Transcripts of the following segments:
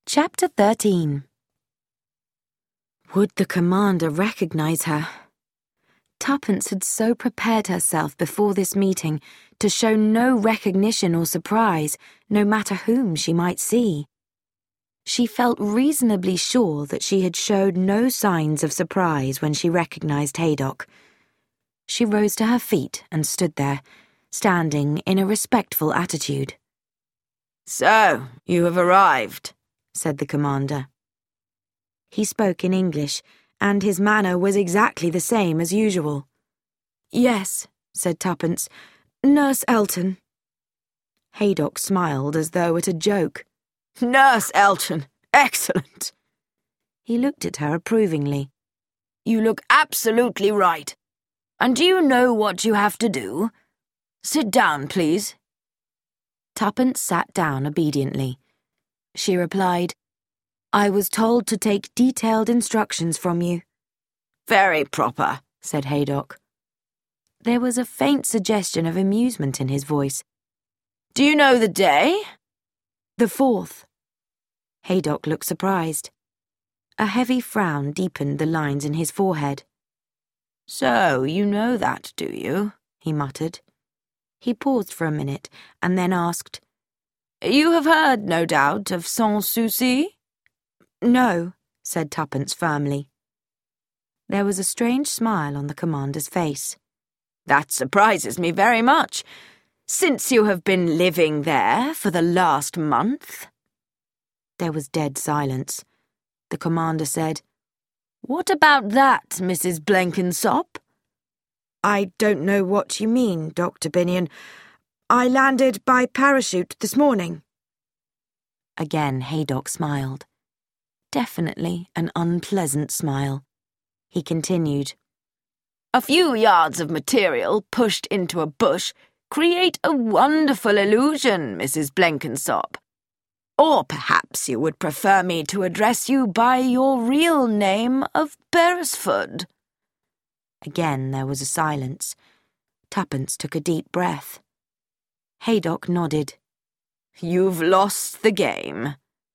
Chapter 13. Would the commander recognize her? Tuppence had so prepared herself before this meeting to show no recognition or surprise, no matter whom she might see. She felt reasonably sure that she had showed no signs of surprise when she recognized Haydock. She rose to her feet and stood there, standing in a respectful attitude. "So, you have arrived," said the commander. He spoke in English, and his manner was exactly the same as usual. "Yes," said Tuppence. "Nurse Elton." Haydock smiled as though at a joke. "Nurse Elton! Excellent!" He looked at her approvingly. "You look absolutely right. And do you know what you have to do? Sit down, please." Tuppence sat down obediently. She replied, "I was told to take detailed instructions from you." "Very proper," said Haydock. There was a faint suggestion of amusement in his voice. "Do you know the day?" "The 4th." Haydock looked surprised. A heavy frown deepened the lines in his forehead. "So, you know that, do you?" he muttered. He paused for a minute and then asked, "You have heard, no doubt, of Sans Souci?" "No," said Tuppence firmly. There was a strange smile on the commander's face. "That surprises me very much, since you have been living there for the last month." There was dead silence. The commander said, "What about that, Mrs. Blenkinsop?" "I don't know what you mean, Dr. Binion. I landed by parachute this morning." Again Haydock smiled. Definitely an unpleasant smile. He continued, "A few yards of material pushed into a bush create a wonderful illusion, Mrs. Blenkinsop. Or perhaps you would prefer me to address you by your real name of Beresford." Again there was a silence. Tuppence took a deep breath. Haydock nodded. "You've lost the game."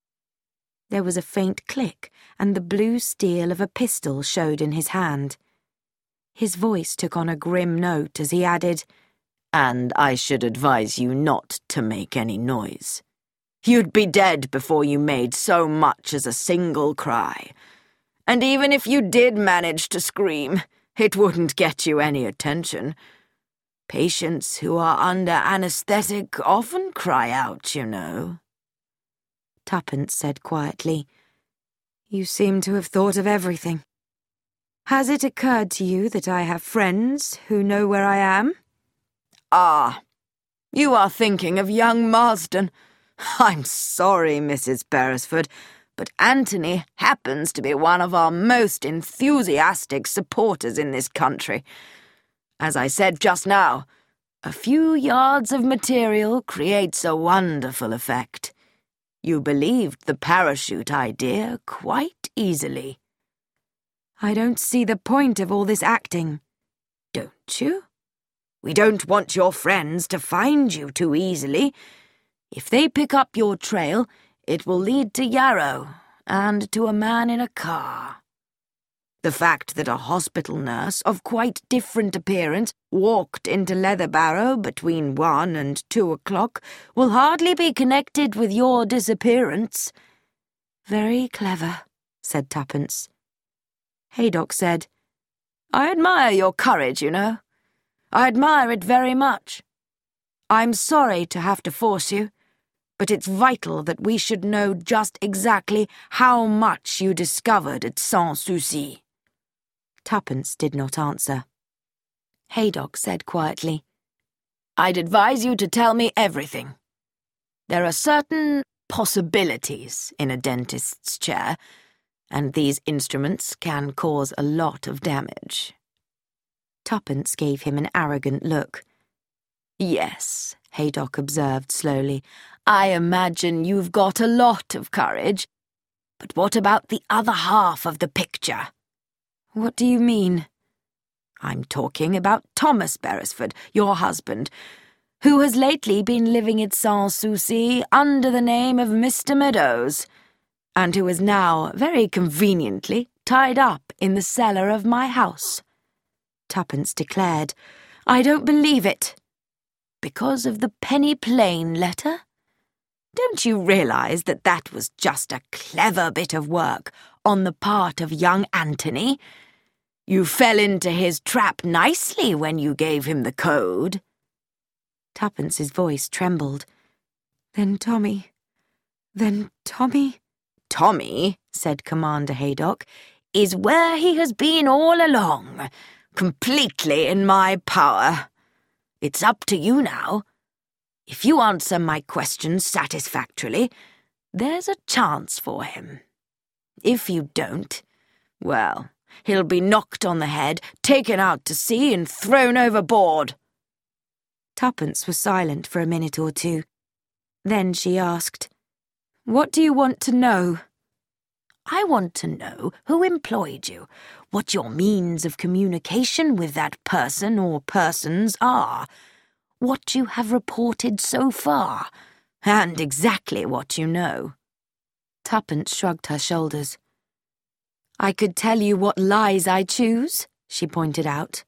There was a faint click, and the blue steel of a pistol showed in his hand. His voice took on a grim note as he added, "And I should advise you not to make any noise. You'd be dead before you made so much as a single cry. And even if you did manage to scream, it wouldn't get you any attention. Patients who are under anesthetic often cry out, you know." Tuppence said quietly, "You seem to have thought of everything. Has it occurred to you that I have friends who know where I am?" "Ah, you are thinking of young Marsden. I'm sorry, Mrs. Beresford, but Anthony happens to be one of our most enthusiastic supporters in this country. As I said just now, a few yards of material creates a wonderful effect. You believed the parachute idea quite easily." "I don't see the point of all this acting." "Don't you? We don't want your friends to find you too easily. If they pick up your trail, it will lead to Yarrow and to a man in a car. The fact that a hospital nurse of quite different appearance walked into Leatherbarrow between 1 and 2 o'clock will hardly be connected with your disappearance." "Very clever," said Tuppence. Haydock said, "I admire your courage, you know. I admire it very much. I'm sorry to have to force you, but it's vital that we should know just exactly how much you discovered at Sans Souci." Tuppence did not answer. Haydock said quietly, "I'd advise you to tell me everything. There are certain possibilities in a dentist's chair, and these instruments can cause a lot of damage." Tuppence gave him an arrogant look. "Yes," Haydock observed slowly, "I imagine you've got a lot of courage. But what about the other half of the picture?" "What do you mean?" "I'm talking about Thomas Beresford, your husband, who has lately been living at Sans Souci under the name of Mr. Meadows. and who is now, very conveniently, tied up in the cellar of my house." Tuppence declared, "I don't believe it." "Because of the Penny Plain letter? Don't you realise that that was just a clever bit of work on the part of young Anthony? You fell into his trap nicely when you gave him the code." Tuppence's voice trembled. Then Tommy... "Tommy," said Commander Haydock, "is where he has been all along, completely in my power. It's up to you now. If you answer my questions satisfactorily, there's a chance for him. If you don't, well, he'll be knocked on the head, taken out to sea and thrown overboard." Tuppence was silent for a minute or two. Then she asked, "What do you want to know?" "I want to know who employed you, what your means of communication with that person or persons are, what you have reported so far, and exactly what you know." Tuppence shrugged her shoulders. "I could tell you what lies I choose," she pointed out.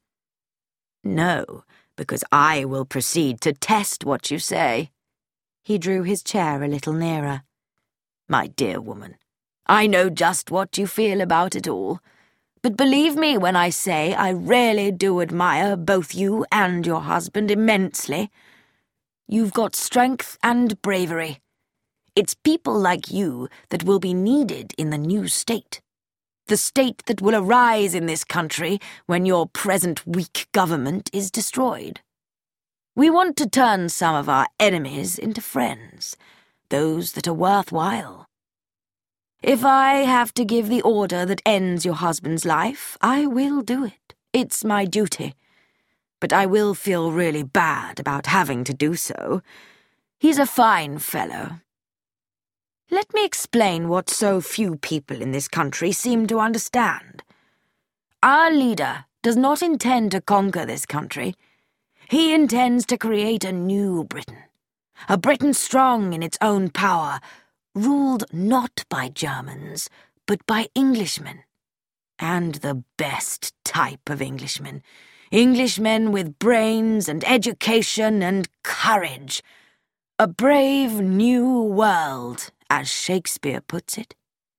"No, because I will proceed to test what you say." He drew his chair a little nearer. "My dear woman, I know just what you feel about it all, but believe me when I say I really do admire both you and your husband immensely. You've got strength and bravery. It's people like you that will be needed in the new state, the state that will arise in this country when your present weak government is destroyed. We want to turn some of our enemies into friends, those that are worthwhile. If I have to give the order that ends your husband's life, I will do it. It's my duty. But I will feel really bad about having to do so. He's a fine fellow. Let me explain what so few people in this country seem to understand. Our leader does not intend to conquer this country. He intends to create a new Britain, a Britain strong in its own power, ruled not by Germans, but by Englishmen. And the best type of Englishmen. Englishmen with brains and education and courage. A brave new world, as Shakespeare puts it.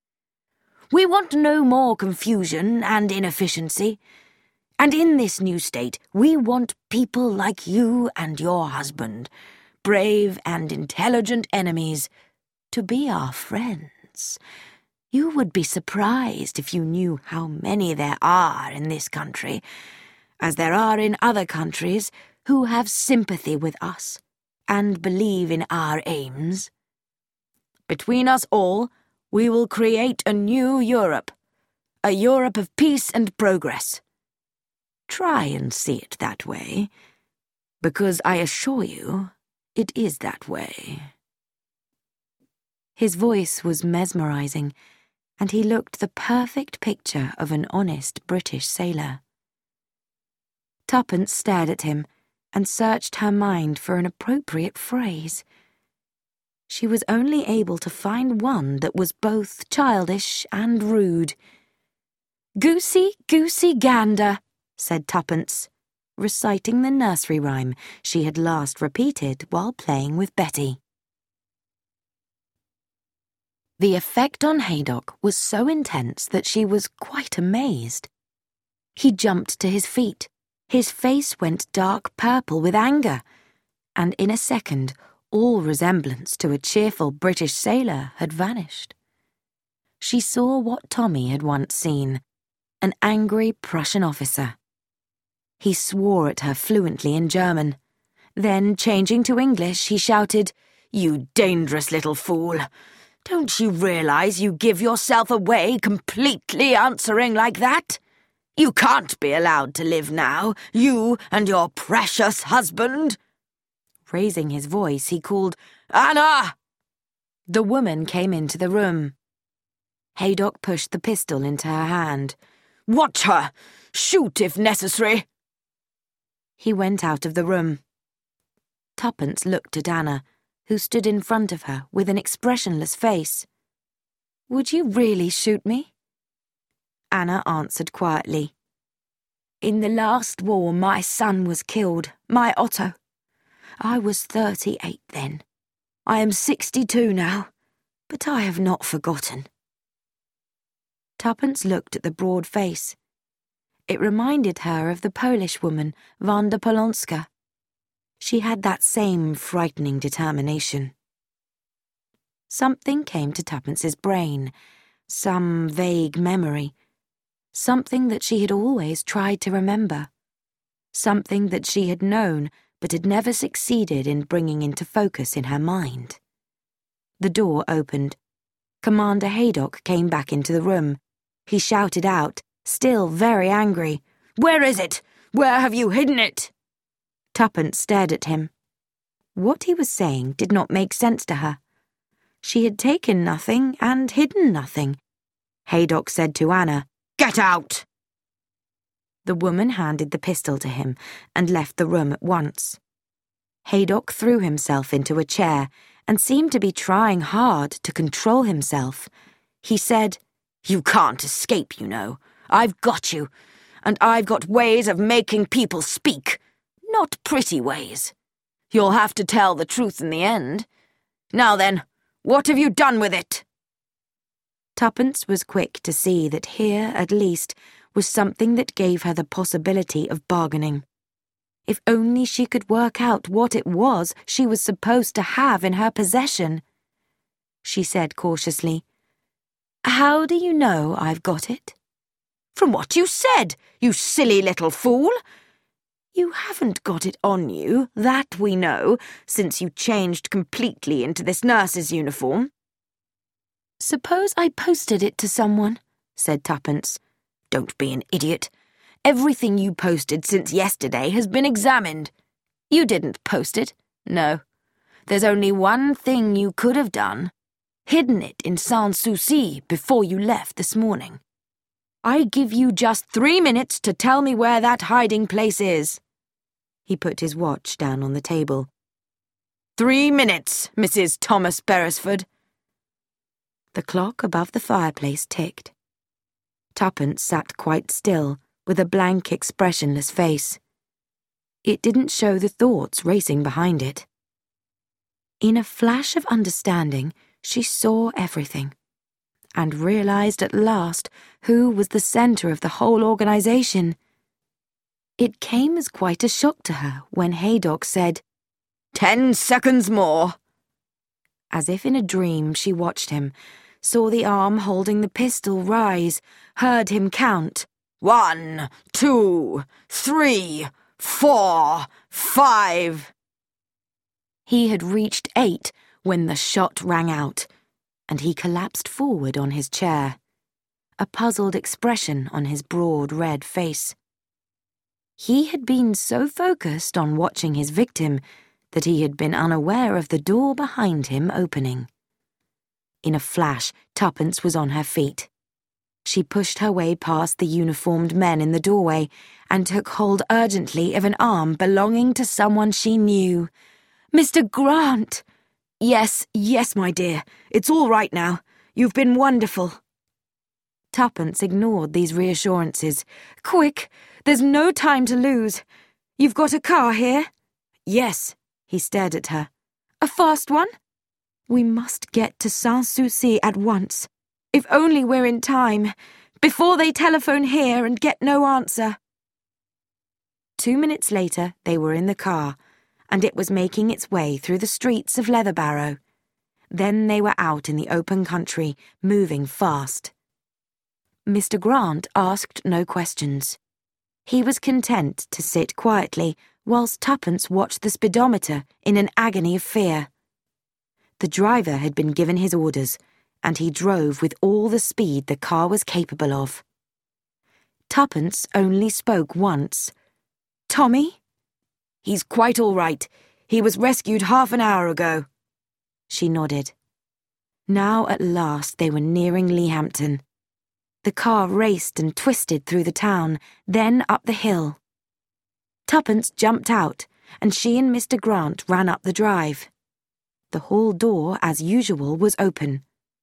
We want no more confusion and inefficiency. And in this new state, we want people like you and your husband, brave and intelligent enemies, to be our friends. You would be surprised if you knew how many there are in this country, as there are in other countries, who have sympathy with us and believe in our aims. Between us all, we will create a new Europe, a Europe of peace and progress. Try and see it that way, because I assure you, it is that way." His voice was mesmerizing, and he looked the perfect picture of an honest British sailor. Tuppence stared at him and searched her mind for an appropriate phrase. She was only able to find one that was both childish and rude. "Goosey, goosey gander," said Tuppence, reciting the nursery rhyme she had last repeated while playing with Betty. The effect on Haydock was so intense that she was quite amazed. He jumped to his feet. His face went dark purple with anger, and in a second all resemblance to a cheerful British sailor had vanished. She saw what Tommy had once seen, an angry Prussian officer. He swore at her fluently in German. Then, changing to English, he shouted, "You dangerous little fool! Don't you realize you give yourself away completely answering like that? You can't be allowed to live now, you and your precious husband." Raising his voice, he called, "Anna!" The woman came into the room. Haydock pushed the pistol into her hand. "Watch her! Shoot if necessary!" He went out of the room. Tuppence looked at Anna, who stood in front of her with an expressionless face. Would you really shoot me? Anna answered quietly. In the last war, my son was killed, my Otto. I was 38 then. I am 62 now, but I have not forgotten. Tuppence looked at the broad face. It reminded her of the Polish woman, Wanda Polonska. She had that same frightening determination. Something came to Tuppence's brain, some vague memory, something that she had always tried to remember, something that she had known but had never succeeded in bringing into focus in her mind. The door opened. Commander Haydock came back into the room. He shouted out, still very angry, "Where is it? Where have you hidden it?" Tuppence stared at him. What he was saying did not make sense to her. She had taken nothing and hidden nothing. Haydock said to Anna, "Get out!" The woman handed the pistol to him and left the room at once. Haydock threw himself into a chair and seemed to be trying hard to control himself. He said, "You can't escape, you know. I've got you, and I've got ways of making people speak. Not pretty ways. You'll have to tell the truth in the end. Now then, what have you done with it?" Tuppence was quick to see that here, at least, was something that gave her the possibility of bargaining. If only she could work out what it was she was supposed to have in her possession. She said cautiously, "How do you know I've got it?" "From what you said, you silly little fool. You haven't got it on you, that we know, since you changed completely into this nurse's uniform." "Suppose I posted it to someone," said Tuppence. "Don't be an idiot. Everything you posted since yesterday has been examined. You didn't post it. No. There's only one thing you could have done. Hidden it in Sans Souci before you left this morning. I give you just 3 minutes to tell me where that hiding place is." He put his watch down on the table. 3 minutes, Mrs. Thomas Beresford." The clock above the fireplace ticked. Tuppence sat quite still, with a blank, expressionless face. It didn't show the thoughts racing behind it. In a flash of understanding, she saw everything, and realized at last who was the center of the whole organization. It came as quite a shock to her when Haydock said, 10 seconds more. As if in a dream, she watched him, saw the arm holding the pistol rise, heard him count. 1, 2, 3, 4, 5. He had reached 8 when the shot rang out, and he collapsed forward on his chair, a puzzled expression on his broad red face. He had been so focused on watching his victim that he had been unaware of the door behind him opening. In a flash, Tuppence was on her feet. She pushed her way past the uniformed men in the doorway and took hold urgently of an arm belonging to someone she knew. "Mr. Grant!" Yes, my dear. It's all right now. You've been wonderful." Tuppence ignored these reassurances. "Quick! There's no time to lose. You've got a car here?" "Yes." He stared at her. "A fast one?" "We must get to Sans Souci at once. If only we're in time, before they telephone here and get no answer." 2 minutes later, they were in the car, and it was making its way through the streets of Leatherbarrow. Then they were out in the open country, moving fast. Mr. Grant asked no questions. He was content to sit quietly whilst Tuppence watched the speedometer in an agony of fear. The driver had been given his orders, and he drove with all the speed the car was capable of. Tuppence only spoke once. "Tommy?" "He's quite all right. He was rescued half an hour ago." She nodded. Now at last they were nearing Leahampton. The car raced and twisted through the town, then up the hill. Tuppence jumped out, and she and Mr. Grant ran up the drive. The hall door, as usual, was open.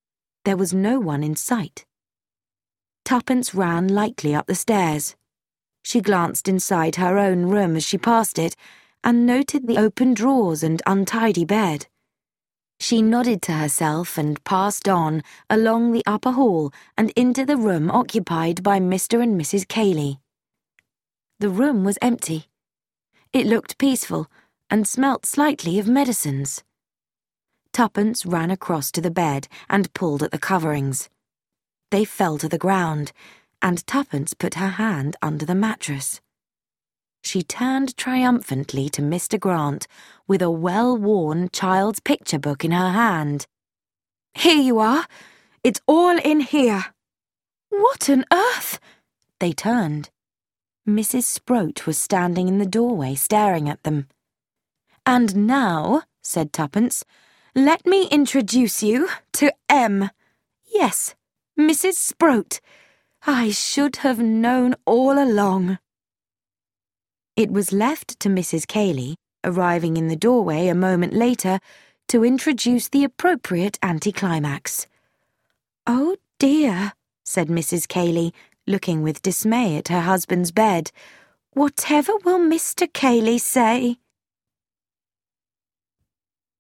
There was no one in sight. Tuppence ran lightly up the stairs. She glanced inside her own room as she passed it, and noted the open drawers and untidy bed. She nodded to herself and passed on along the upper hall and into the room occupied by Mr. and Mrs. Cayley. The room was empty. It looked peaceful and smelt slightly of medicines. Tuppence ran across to the bed and pulled at the coverings. They fell to the ground, and Tuppence put her hand under the mattress. She turned triumphantly to Mr. Grant with a well-worn child's picture book in her hand. "Here you are. It's all in here." "What on earth?" They turned. Mrs. Sproat was standing in the doorway staring at them. "And now," said Tuppence, "let me introduce you to M. Yes, Mrs. Sproat. I should have known all along." It was left to Mrs. Cayley, arriving in the doorway a moment later, to introduce the appropriate anticlimax. "Oh dear," said Mrs. Cayley, looking with dismay at her husband's bed. "Whatever will Mr. Cayley say?"